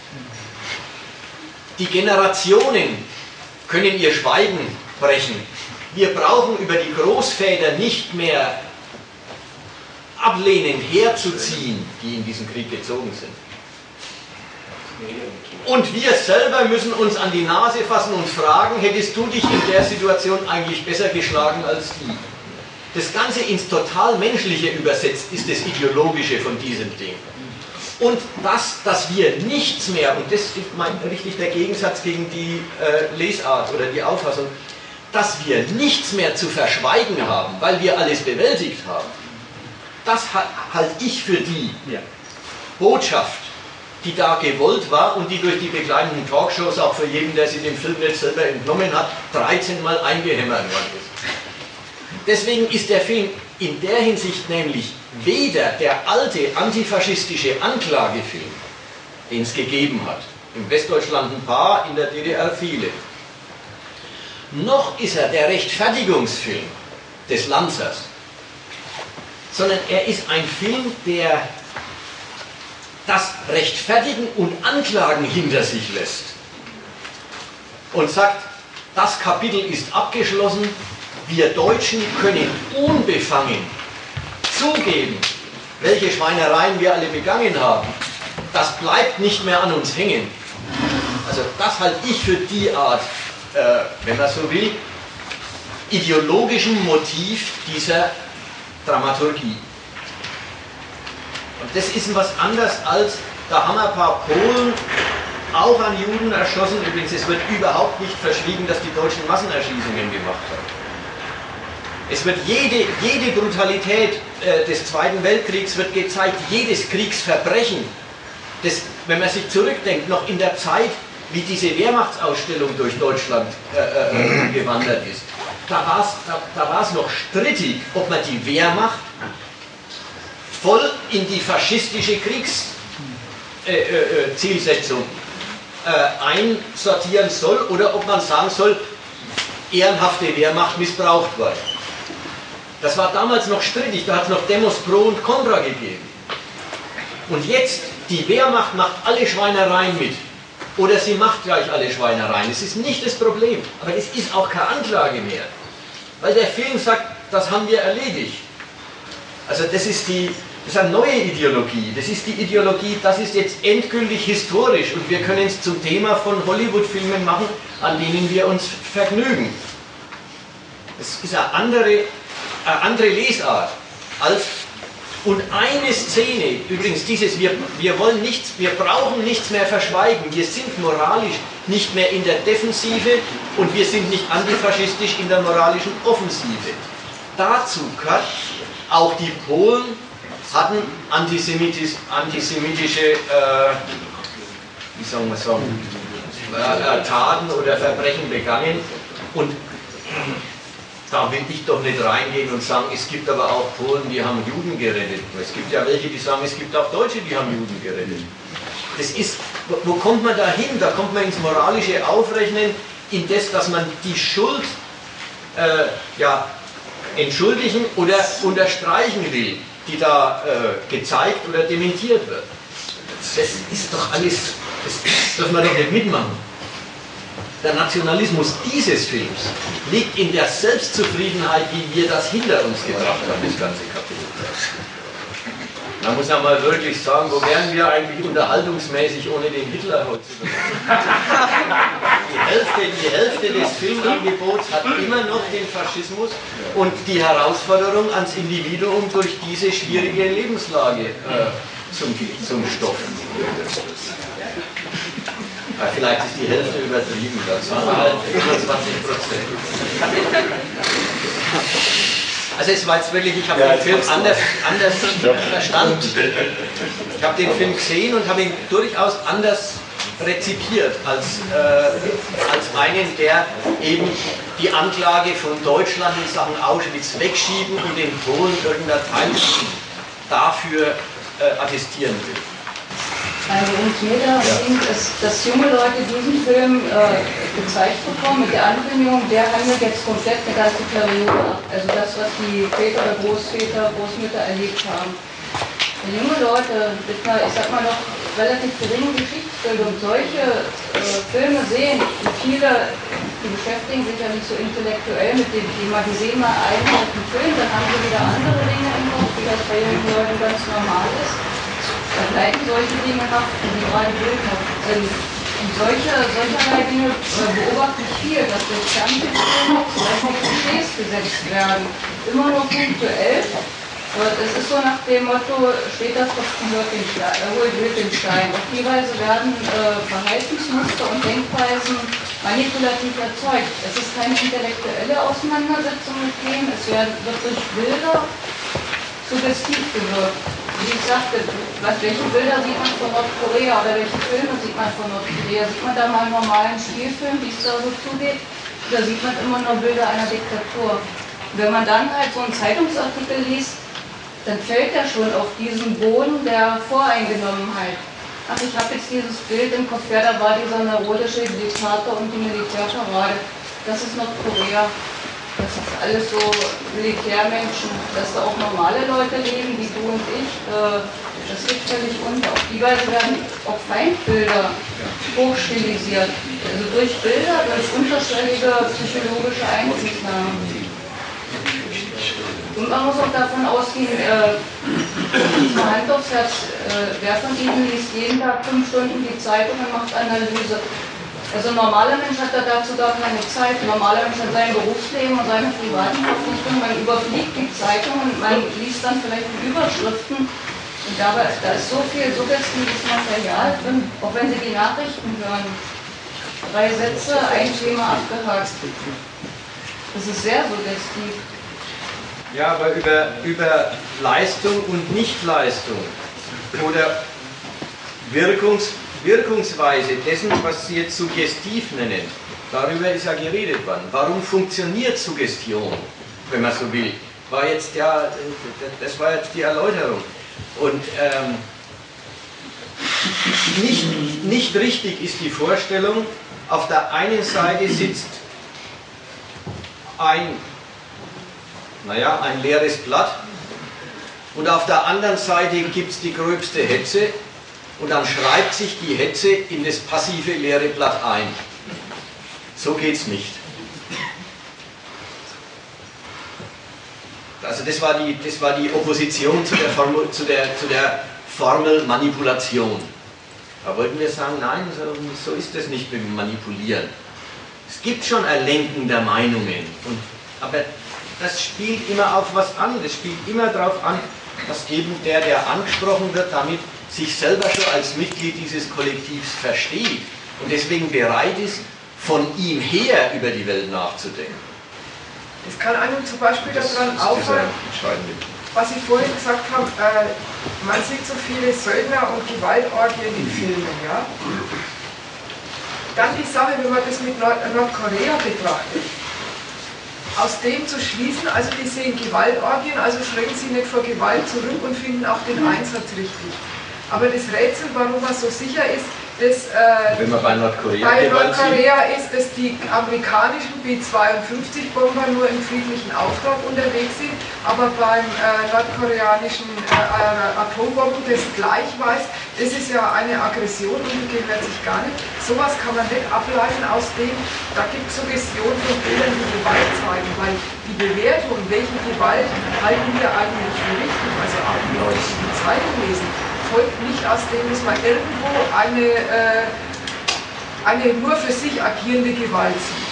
Die Generationen können ihr Schweigen brechen. Wir brauchen über die Großväter nicht mehr ablehnend herzuziehen, die in diesen Krieg gezogen sind. Und wir selber müssen uns an die Nase fassen und fragen, hättest du dich in der Situation eigentlich besser geschlagen als die? Das Ganze ins total Menschliche übersetzt ist das Ideologische von diesem Ding. Und das, dass wir nichts mehr, und das ist mein, richtig der Gegensatz gegen die äh, Lesart oder die Auffassung, dass wir nichts mehr zu verschweigen haben, weil wir alles bewältigt haben, das halte ich für die ja. Botschaft, die da gewollt war und die durch die begleitenden Talkshows auch für jeden, der sich dem Film nicht selber entnommen hat, dreizehn Mal eingehämmert worden ist. Deswegen ist der Film in der Hinsicht nämlich weder der alte antifaschistische Anklagefilm, den es gegeben hat, im Westdeutschland ein paar, in der D D R viele, noch ist er der Rechtfertigungsfilm des Lanzers, sondern er ist ein Film, der das Rechtfertigen und Anklagen hinter sich lässt und sagt, das Kapitel ist abgeschlossen, wir Deutschen können unbefangen zugeben, welche Schweinereien wir alle begangen haben. Das bleibt nicht mehr an uns hängen. Also das halte ich für die Art, äh, wenn man so will, ideologischen Motiv dieser Dramaturgie. Und das ist was anderes als, da haben ein paar Polen auch an Juden erschossen. Übrigens, es wird überhaupt nicht verschwiegen, dass die Deutschen Massenerschießungen gemacht haben. Es wird jede, jede Brutalität äh, des Zweiten Weltkriegs wird gezeigt, jedes Kriegsverbrechen. Das, wenn man sich zurückdenkt, noch in der Zeit, wie diese Wehrmachtsausstellung durch Deutschland äh, äh, gewandert ist, da war es da, da war's noch strittig, ob man die Wehrmacht voll in die faschistische Kriegszielsetzung äh, äh, äh, einsortieren soll oder ob man sagen soll, ehrenhafte Wehrmacht missbraucht worden. Das war damals noch strittig, da hat es noch Demos pro und contra gegeben. Und jetzt, die Wehrmacht macht alle Schweinereien mit. Oder sie macht gleich alle Schweinereien. Das ist nicht das Problem, aber es ist auch keine Anklage mehr. Weil der Film sagt, das haben wir erledigt. Also das ist, die, das ist eine neue Ideologie. Das ist die Ideologie, das ist jetzt endgültig historisch und wir können es zum Thema von Hollywood-Filmen machen, an denen wir uns vergnügen. Das ist eine andere, eine andere Lesart als, und eine Szene, übrigens dieses, wir, wir wollen nichts, wir brauchen nichts mehr verschweigen, wir sind moralisch nicht mehr in der Defensive und wir sind nicht antifaschistisch in der moralischen Offensive. Dazu gehört, auch die Polen hatten antisemitisch, antisemitische, äh, wie soll man sagen, äh, Taten oder Verbrechen begangen und da will ich doch nicht reingehen und sagen, es gibt aber auch Polen, die haben Juden gerettet. Es gibt ja welche, die sagen, es gibt auch Deutsche, die haben Juden gerettet. Das ist, wo kommt man da hin? Da kommt man ins moralische Aufrechnen, in das, dass man die Schuld äh, ja, entschuldigen oder unterstreichen will, die da äh, gezeigt oder dementiert wird. Das ist doch alles, das dürfen wir doch nicht mitmachen. Der Nationalismus dieses Films liegt in der Selbstzufriedenheit, wie wir das hinter uns gebracht haben, das ganze Kapitel. Man muss ja mal wirklich sagen, wo wären wir eigentlich unterhaltungsmäßig ohne den Hitler heutzutage? Die Hälfte, die Hälfte des Filmangebots hat immer noch den Faschismus und die Herausforderung ans Individuum durch diese schwierige Lebenslage äh, zum, zum Stoff. Ja, vielleicht ist die Hälfte übertrieben, das waren halt fünfundzwanzig Prozent. Also es war jetzt wirklich, ich habe ja, den Film anders, anders verstanden. Ich habe den Film gesehen und habe ihn durchaus anders rezipiert als, äh, als einen, der eben die Anklage von Deutschland in Sachen Auschwitz wegschieben und den Polen irgendeiner Teil dafür äh, attestieren will. Also uns jeder ging es, dass junge Leute diesen Film äh, gezeigt bekommen mit der Ankündigung, der handelt jetzt komplett eine ganze Periode ab. Also das, was die Väter oder Großväter, Großmütter erlebt haben. Und junge Leute mit einer, ich sag mal noch, relativ geringen Geschichtsbildung solche äh, Filme sehen, und viele, die beschäftigen sich ja nicht so intellektuell mit dem Thema, die sehen mal einen auf dem Film, dann haben sie wieder andere Dinge im Kopf, wie das bei jungen Leuten ganz normal ist. Da bleiben solche Dinge haften, die gerade bildhaft sind. Und solche, solcherlei Dinge äh, beobachte ich viel, dass durch Fernsehfilme zum Beispiel Klischees gesetzt werden. Immer nur punktuell. Aber es ist so nach dem Motto, steht das doch zum Wittgenstein, äh, holt Wittgenstein. Auf die Weise werden äh, Verhaltensmuster und Denkweisen manipulativ erzeugt. Es ist keine intellektuelle Auseinandersetzung mit Themen, es werden, wird durch Bilder suggestiv gewirkt. Wie ich sagte, was, welche Bilder sieht man von Nordkorea oder welche Filme sieht man von Nordkorea? Sieht man da mal einen normalen Spielfilm, wie es da so zugeht? Oder sieht man immer nur Bilder einer Diktatur? Wenn man dann halt so einen Zeitungsartikel liest, dann fällt er schon auf diesen Boden der Voreingenommenheit. Ach, ich habe jetzt dieses Bild im Kopf, ja, da war dieser neurotische Diktator und die Militärparade. Das ist Nordkorea. Das ist alles so Militärmenschen, dass da auch normale Leute leben, wie du und ich, äh, das geht völlig unter. Auf die Weise werden auch Feindbilder hochstilisiert. Also durch Bilder, durch unterschwellige psychologische Einflussnahmen. Und man muss auch davon ausgehen, äh, mal Hand aufs Herz, äh, wer von Ihnen liest jeden Tag fünf Stunden die Zeitung und macht Analyse. Also ein normaler Mensch hat da dazu gar keine Zeit. Ein normaler Mensch hat sein Berufsleben und seine privaten Verpflichtungen. Man überfliegt die Zeitung und man liest dann vielleicht die Überschriften. Und dabei, da ist so viel suggestives Material drin, auch wenn Sie die Nachrichten hören. Drei Sätze, ein Thema abgehakt. Das ist sehr suggestiv. Ja, aber über, über Leistung und Nichtleistung oder Wirkungs Wirkungsweise dessen, was Sie jetzt suggestiv nennen, darüber ist ja geredet worden. Warum funktioniert Suggestion, wenn man so will? War jetzt ja, das war jetzt die Erläuterung. Und ähm, nicht, nicht richtig ist die Vorstellung, auf der einen Seite sitzt ein, naja, ein leeres Blatt und auf der anderen Seite gibt es die gröbste Hetze. Und dann schreibt sich die Hetze in das passive leere Blatt ein. So geht es nicht. Also das war die, das war die Opposition zu der, Formel, zu, der, zu der Formel Manipulation. Da wollten wir sagen, nein, so, so ist das nicht mit dem Manipulieren. Es gibt schon ein Lenken der Meinungen. Und, aber das spielt immer auf was an. Das spielt immer darauf an, dass eben der, der angesprochen wird, damit sich selber schon als Mitglied dieses Kollektivs versteht und deswegen bereit ist, von ihm her über die Welt nachzudenken. Es kann einem zum Beispiel daran auffallen, was Sie vorhin gesagt haben, äh, man sieht so viele Söldner und Gewaltorgien in Filmen. Ja? Dann die Sache, wenn man das mit Nord Nordkorea betrachtet. Aus dem zu schließen, also die sehen Gewaltorgien, also schrecken sie nicht vor Gewalt zurück und finden auch den Einsatz richtig. Aber das Rätsel, warum man so sicher ist, das äh, Wenn man bei Nordkorea, bei Nordkorea ist, dass die amerikanischen B zweiundfünfzig Bomber nur im friedlichen Auftrag unterwegs sind, aber beim äh, nordkoreanischen äh, Atombomben das gleich weiß, das ist ja eine Aggression und die gehört sich gar nicht. Sowas kann man nicht ableiten aus dem, da gibt es Suggestion von Bildern, die Gewalt zeigen, weil die Bewertung, welche Gewalt halten wir eigentlich für richtig, also auch die Leute, die die Zeitung lesen, folgt nicht aus dem, dass man irgendwo eine, äh, eine nur für sich agierende Gewalt sieht.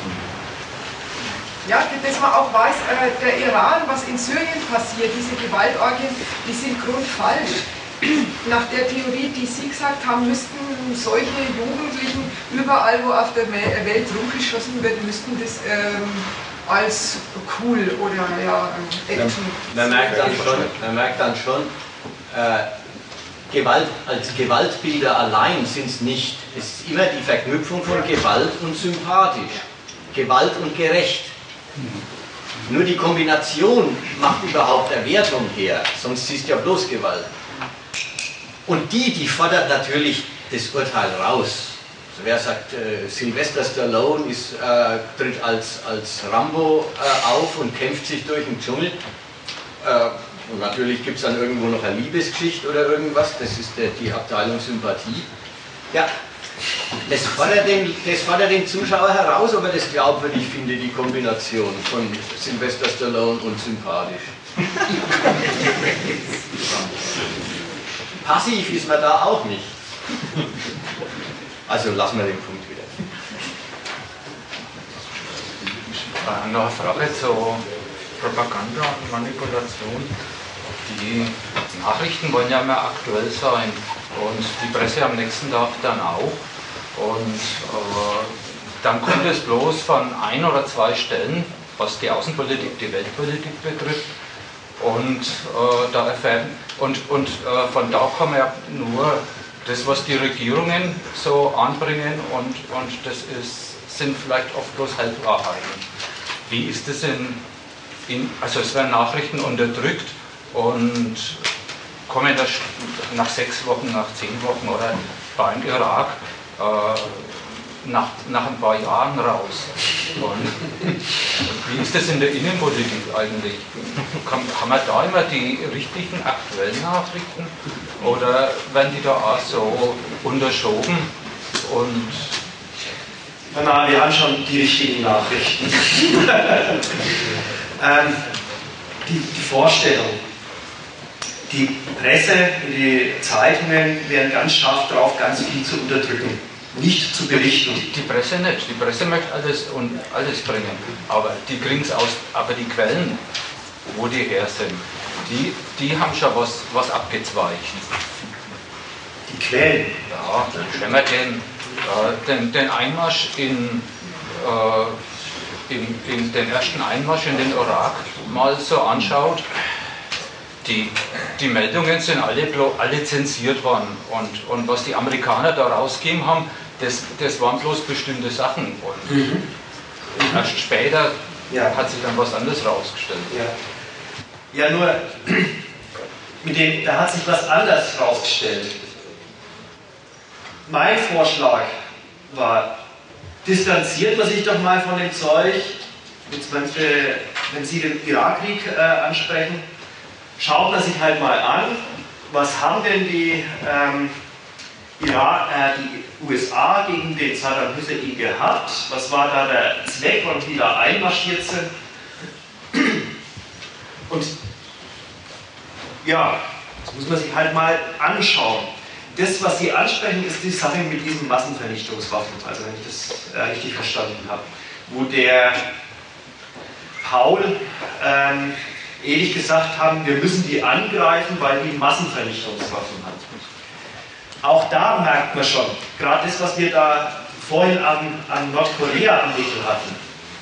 Ja, dass man auch weiß, äh, der Iran, was in Syrien passiert, diese Gewaltorgien, die sind grundfalsch. Nach der Theorie, die Sie gesagt haben, müssten solche Jugendlichen überall, wo auf der Welt rumgeschossen wird, müssten das ähm, als cool oder ja, Action. Man, man, merkt dann schon, man merkt dann schon, äh, Gewalt als Gewaltbilder allein sind es nicht. Es ist immer die Verknüpfung von Gewalt und sympathisch, Gewalt und gerecht. Nur die Kombination macht überhaupt Erwertung her, sonst ist ja bloß Gewalt. Und die, die fordert natürlich das Urteil raus. Also wer sagt, äh, Sylvester Stallone ist, äh, tritt als, als Rambo äh, auf und kämpft sich durch den Dschungel. Äh, und natürlich gibt es dann irgendwo noch eine Liebesgeschichte oder irgendwas, das ist der, die Abteilung Sympathie. Ja, das fordert, den, das fordert den Zuschauer heraus, ob er das glaubwürdig findet, die Kombination von Sylvester Stallone und sympathisch. Passiv ist man da auch nicht. Also lassen wir den Punkt wieder. Noch eine Frage zur Propaganda und Manipulation. Die Nachrichten wollen ja immer aktuell sein und die Presse am nächsten Tag dann auch. Und äh, dann kommt es bloß von ein oder zwei Stellen, was die Außenpolitik, die Weltpolitik betrifft. Und, äh, da erfährt, und, und äh, von da kommen ja nur das, was die Regierungen so anbringen, und, und das ist, sind vielleicht oft bloß Halbwahrheiten. Wie ist das in, in, also es werden Nachrichten unterdrückt und kommen das nach sechs Wochen, nach zehn Wochen oder beim Irak äh, nach, nach ein paar Jahren raus. Und wie ist das in der Innenpolitik eigentlich? Kann, kann man da immer die richtigen aktuellen Nachrichten oder werden die da auch so unterschoben? Und na, na, wir haben schon die richtigen Nachrichten. ähm, die, die Vorstellung, die Presse, die Zeitungen werden ganz scharf drauf, ganz viel zu unterdrücken, nicht zu berichten. Die, die Presse nicht, die Presse möchte alles und alles bringen, aber die kriegen es aus, aber die Quellen, wo die her sind, die, die haben schon was, was abgezweigt. Die Quellen? Ja, wenn man den, äh, den, den Einmarsch in, äh, in, in den ersten Einmarsch in den Irak mal so anschaut, Die, die Meldungen sind alle, alle zensiert worden und, und was die Amerikaner da rausgegeben haben, das, das waren bloß bestimmte Sachen. Und mhm. erst später ja. hat sich dann was anderes rausgestellt. Ja, ja nur, mit dem, da hat sich was anderes rausgestellt. Mein Vorschlag war, distanziert man sich doch mal von dem Zeug, jetzt, wenn, wenn Sie den Irakkrieg äh, ansprechen, schaut man sich halt mal an, was haben denn die, ähm, Irak, äh, die U S A gegen den Saddam Hussein gehabt, was war da der Zweck, warum die da einmarschiert sind. Und ja, das muss man sich halt mal anschauen. Das, was Sie ansprechen, ist die Sache mit diesen Massenvernichtungswaffen, also wenn ich das äh, richtig verstanden habe, wo der Paul ähm, ehrlich gesagt haben, wir müssen die angreifen, weil die Massenvernichtungswaffen hat. Auch da merkt man schon, gerade das, was wir da vorhin an, an Nordkorea am Mittel hatten,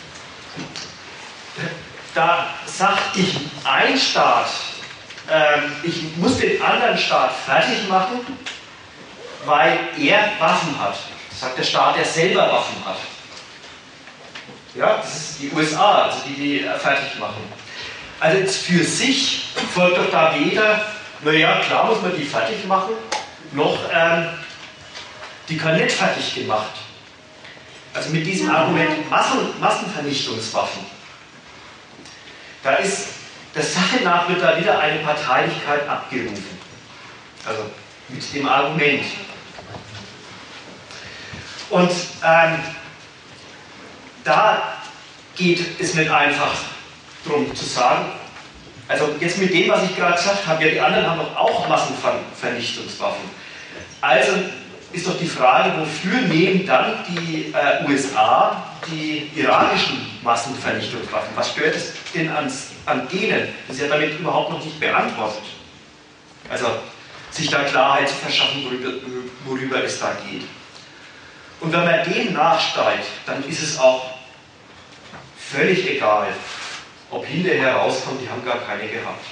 da sagt ich ein Staat, ähm, ich muss den anderen Staat fertig machen, weil er Waffen hat. Das sagt der Staat, der selber Waffen hat. Ja, das ist die U S A, also die die fertig machen. Also jetzt für sich folgt doch da weder, naja, klar muss man die fertig machen, noch ähm, die können nicht fertig gemacht. Also mit diesem Argument Massen, Massenvernichtungswaffen, da ist der Sache nach wird da wieder eine Parteilichkeit abgerufen. Also mit dem Argument. Und ähm, da geht es nicht einfach darum zu sagen, also jetzt mit dem, was ich gerade gesagt habe, ja, die anderen haben doch auch Massenvernichtungswaffen. Also ist doch die Frage, wofür nehmen dann die äh, U S A die iranischen Massenvernichtungswaffen? Was stört es denn ans, an denen? Das ist ja damit überhaupt noch nicht beantwortet. Also sich da Klarheit zu verschaffen, worüber, worüber es da geht. Und wenn man dem nachsteigt, dann ist es auch völlig egal, ob hinterher rauskommt, die haben gar keine gehabt.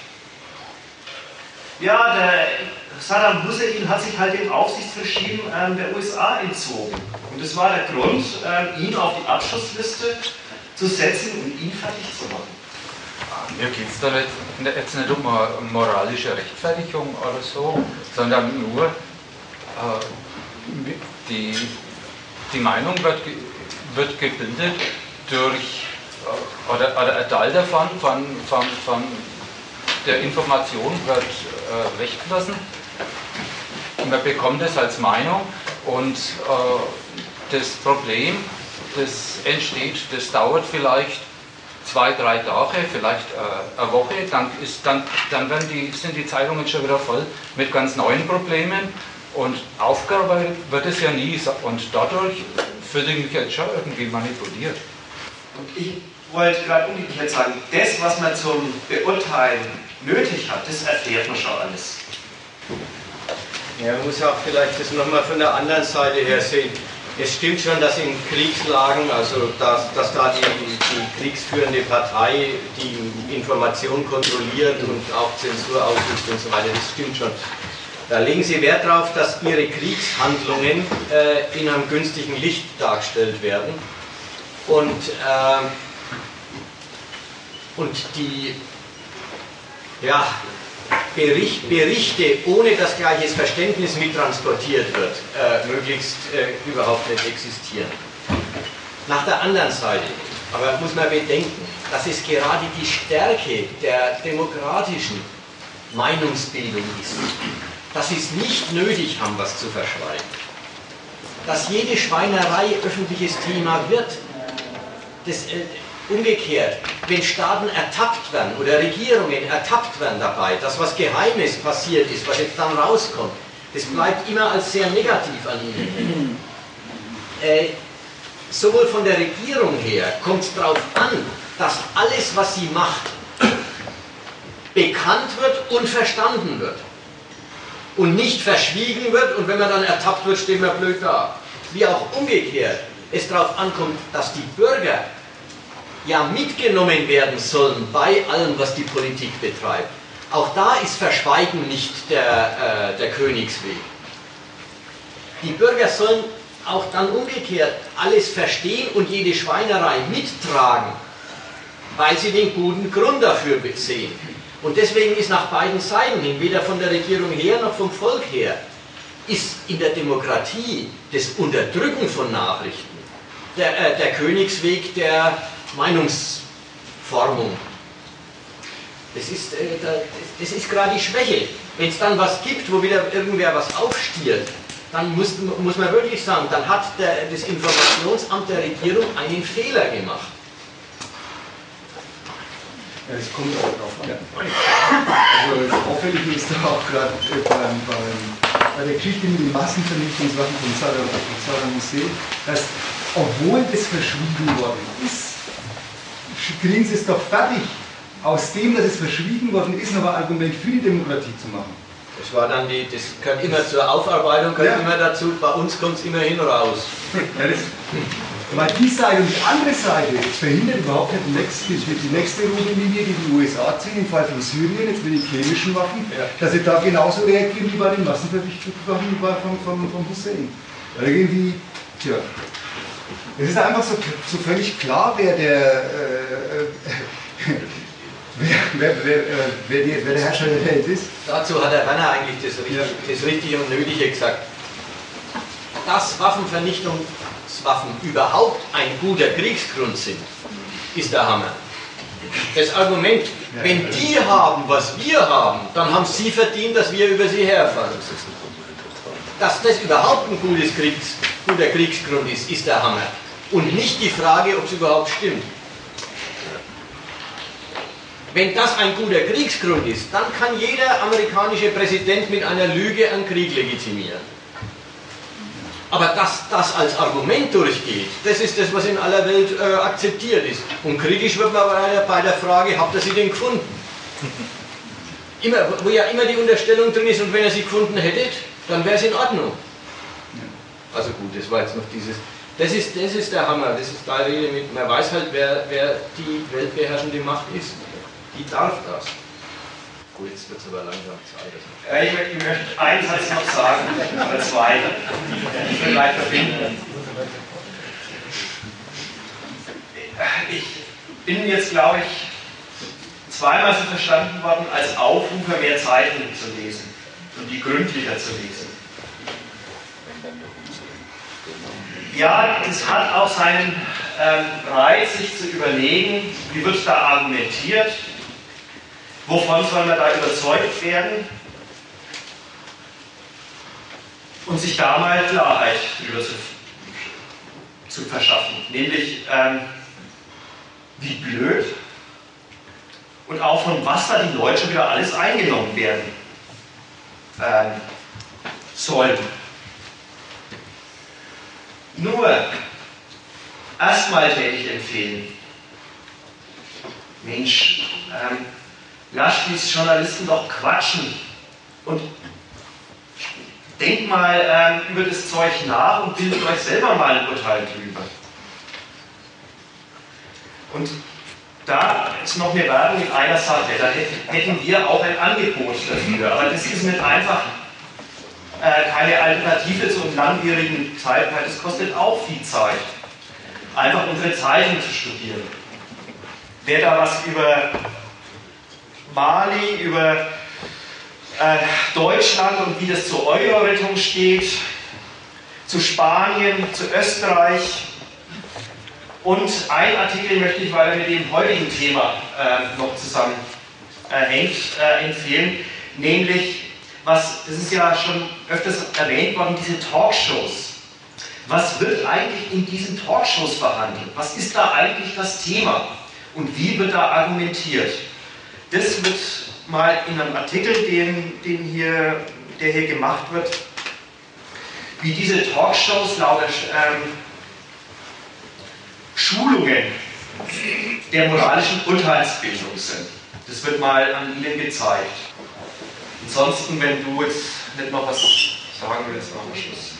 Ja, der Saddam Hussein hat sich halt dem Aufsichtsregime ähm, der U S A entzogen. Und das war der Grund, ähm, ihn auf die Abschussliste zu setzen und ihn fertig zu machen. Mir geht es da nicht, jetzt nicht um eine moralische Rechtfertigung oder so, sondern nur, äh, die, die Meinung wird, wird gebildet durch, äh, oder, oder ein Teil davon, von, von, von der Information wird äh, weggelassen. Man bekommt es als Meinung und äh, das Problem, das entsteht, das dauert vielleicht zwei, drei Tage, vielleicht äh, eine Woche, dann, ist, dann, dann werden die, sind die Zeitungen schon wieder voll mit ganz neuen Problemen und aufgearbeitet wird es ja nie und dadurch fühle ich mich jetzt schon irgendwie manipuliert. Und ich wollte gerade umgekehrt sagen, das, was man zum Beurteilen nötig hat, das erfährt man schon alles. Ja, man muss auch vielleicht das nochmal von der anderen Seite her sehen. Es stimmt schon, dass in Kriegslagen, also dass, dass da die, die kriegsführende Partei die Information kontrolliert und auch Zensur ausübt und so weiter, das stimmt schon. Da legen Sie Wert darauf, dass Ihre Kriegshandlungen äh, in einem günstigen Licht dargestellt werden. Und, äh, und die, ja, Bericht, Berichte, ohne dass gleiches Verständnis mittransportiert wird, äh, möglichst äh, überhaupt nicht existieren. Nach der anderen Seite, aber muss man bedenken, dass es gerade die Stärke der demokratischen Meinungsbildung ist, dass sie es nicht nötig haben, was zu verschweigen. Dass jede Schweinerei öffentliches Thema wird, das, äh, umgekehrt, wenn Staaten ertappt werden oder Regierungen ertappt werden dabei, dass was Geheimes passiert ist, was jetzt dann rauskommt, das bleibt immer als sehr negativ an ihnen. Äh, sowohl von der Regierung her kommt es darauf an, dass alles, was sie macht, bekannt wird und verstanden wird. Und nicht verschwiegen wird und wenn man dann ertappt wird, stehen wir blöd da. Wie auch umgekehrt es darauf ankommt, dass die Bürger ja mitgenommen werden sollen bei allem, was die Politik betreibt. Auch da ist Verschweigen nicht der, äh, der Königsweg. Die Bürger sollen auch dann umgekehrt alles verstehen und jede Schweinerei mittragen, weil sie den guten Grund dafür sehen. Und deswegen ist nach beiden Seiten hin, weder von der Regierung her noch vom Volk her, ist in der Demokratie das Unterdrücken von Nachrichten der, äh, der Königsweg der Meinungsformung. Das ist, äh, das ist gerade die Schwäche. Wenn es dann was gibt, wo wieder irgendwer was aufstiert, dann muss, muss man wirklich sagen, dann hat der, das Informationsamt der Regierung einen Fehler gemacht. Ja, es kommt auch drauf an. Also das Auffällige ist da auch gerade äh, beim, beim, bei der Geschichte mit den Massenvernichtungswaffen von Saddam, von Saddam Hussein, dass obwohl das verschwiegen worden ist, kriegen sie es doch fertig, aus dem, dass es verschwiegen worden ist, noch ein Argument für die Demokratie zu machen. Das war dann die, das gehört immer zur Aufarbeitung, gehört ja immer dazu, bei uns kommt es immerhin raus. Ja, das, weil die Seite und die andere Seite verhindert überhaupt nicht die nächste, die nächste rote Linie, die die U S A ziehen, im Fall von Syrien, jetzt mit den chemischen Waffen, ja, dass sie da genauso reagieren wie bei den Massenvernichtungswaffen von, von, von Hussein. Weil irgendwie, tja, es ist einfach so, so völlig klar, wer der, äh, äh, wer, wer, wer, äh, wer, die, wer der Herrscher der Welt ist. Dazu hat der Werner eigentlich das, ja, das Richtige und Nötige gesagt. dass Waffenvernichtungswaffen überhaupt ein guter Kriegsgrund sind, ist der Hammer. Das Argument, wenn die haben, was wir haben, dann haben sie verdient, dass wir über sie herfallen. Dass das überhaupt ein gutes Kriegs, guter Kriegsgrund ist, ist der Hammer. Und nicht die Frage, ob es überhaupt stimmt. Wenn das ein guter Kriegsgrund ist, dann kann jeder amerikanische Präsident mit einer Lüge einen Krieg legitimieren. Aber dass das als Argument durchgeht, das ist das, was in aller Welt äh, akzeptiert ist. Und kritisch wird man bei der, bei der Frage, habt ihr sie denn gefunden? Immer, wo ja immer die Unterstellung drin ist, und wenn ihr sie gefunden hättet, dann wäre es in Ordnung. Also gut, das war jetzt noch dieses... Das ist, das ist der Hammer, das ist da Rede mit... Man weiß halt, wer, wer die weltbeherrschende Macht ist. Die darf das. Gut, jetzt wird es aber langsam Zeit. Ja, ich, möchte, ich möchte einen Satz noch sagen, oder zwei, die vielleicht verbinden. Ich bin jetzt, glaube ich, zweimal so verstanden worden, als Aufrufer mehr Zeiten zu lesen und die gründlicher zu lesen. Ja, es hat auch seinen ähm, Reiz, sich zu überlegen, wie wird da argumentiert, wovon soll man da überzeugt werden und sich da mal Klarheit darüber zu, zu verschaffen. Nämlich, ähm, wie blöd und auch von was da die Leute schon wieder alles eingenommen werden ähm, sollen. Nur, erstmal hätte ich empfehlen, Mensch, ähm, lasst die Journalisten doch quatschen und denkt mal ähm, über das Zeug nach und bildet euch selber mal ein Urteil drüber. Und da ist noch eine Werbung in einer Sache, da hätten wir auch ein Angebot dafür, aber das ist nicht einfach äh, keine Alternative zu einem langwierigen Zeit, weil das kostet auch viel Zeit, einfach unsere Zeitung zu studieren. Wer da was über Mali, über äh, Deutschland und wie das zur Euro-Rettung steht, zu Spanien, zu Österreich. Und ein Artikel möchte ich, weil er mit dem heutigen Thema äh, noch zusammenhängt, äh, empfehlen, nämlich, was, das ist ja schon öfters erwähnt worden, diese Talkshows. Was wird eigentlich in diesen Talkshows verhandelt? Was ist da eigentlich das Thema? Und wie wird da argumentiert? Das wird mal in einem Artikel, den, den hier, der hier gemacht wird, wie diese Talkshows lauter ähm, Schulungen der moralischen Urteilsbildung sind. Das wird mal an Ihnen gezeigt. Ansonsten, wenn du jetzt nicht noch was sagen willst, machen wir Schluss.